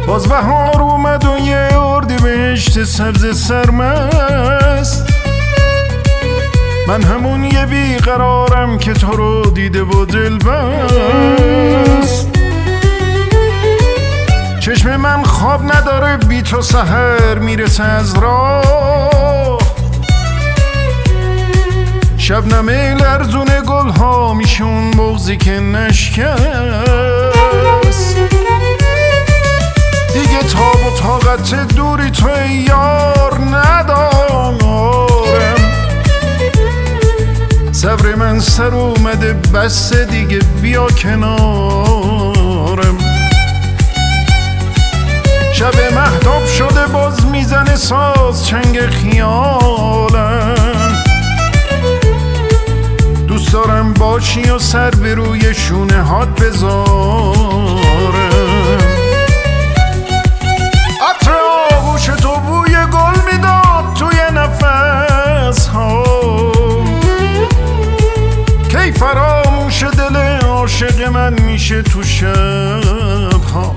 باز بهار اومد و یه اردیبهشت سبز سرمست، من همون یه بیقرارم که تو رو دیده و دل بست. چشم من خواب نداره بی تو، سحر میرسه از راه، شبنم لرزون گل ها میشون بغضی که نشکست. دیگه تاب و طاقت دوری تو یار ندارم، صبر من سر اومده بس دیگه بیا کنارم. شب مهتاب شده باز میزنه ساز چنگ خیالم، دوست دارم باشی و سر به روی شونه هات بذارم. عطر آغوش تو بوی گل میداد توی نفس ها، کی فراموش دل عاشق من میشه تو شب ها.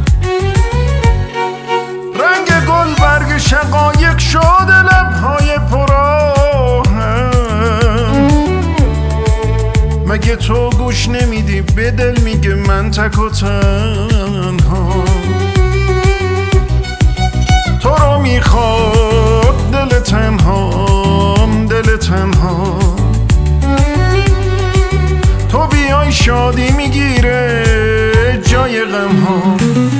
رنگ گل برگ شقایق شده لبهای پراهم، مگه تو گوش نمیدی به دل میگه من تک و تنها. تو رو میخواد دل تنهام، دل تنها، تو بیای شادی میگیره جای غم ها.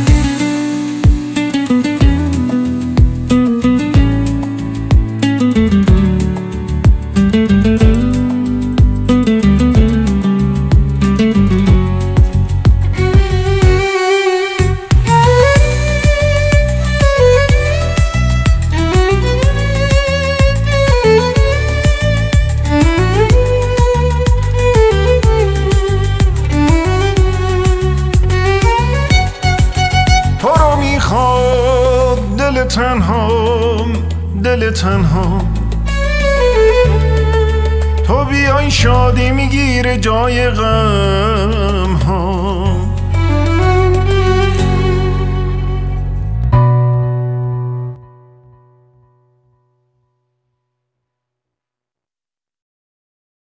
دل تنهام، دل تنها، تو بیای شادی میگیره جای غم ها.